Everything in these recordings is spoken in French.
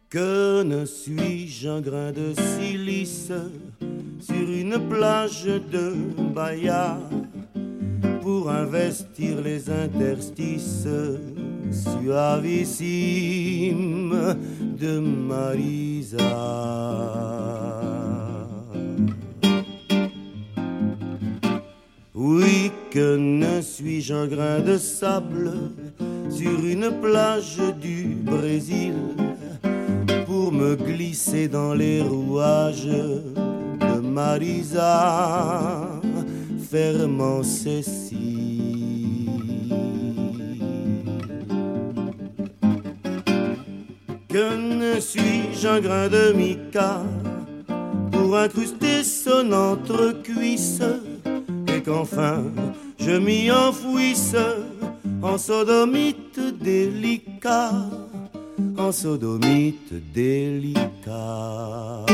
Que ne suis-je un grain de silice sur une plage de Bahia pour investir les interstices suavissimes de Marisa. Oui, que ne suis-je un grain de sable sur une plage du Brésil pour me glisser dans les rouages de Marisa, fermant ses cils. Que ne suis-je un grain de mica pour incruster son entrecuisse et qu'enfin je m'y enfouisse en sodomite délicat, en sodomite délicat.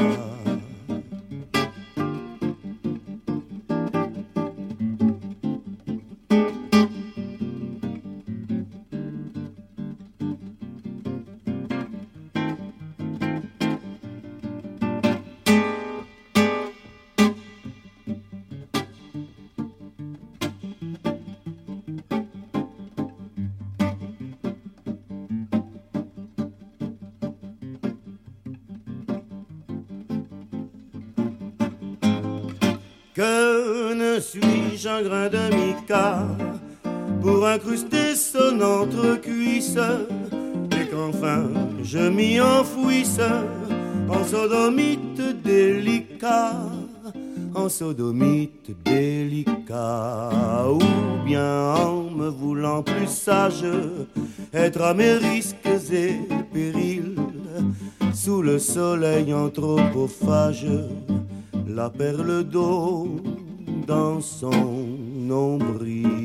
Que ne suis-je un grain de mica pour incruster son entrecuisse et qu'enfin je m'y enfouisse en sodomite délicat, en sodomite délicat, ou bien en me voulant plus sage, être à mes risques et périls sous le soleil anthropophage, la perle d'eau dans son nombril.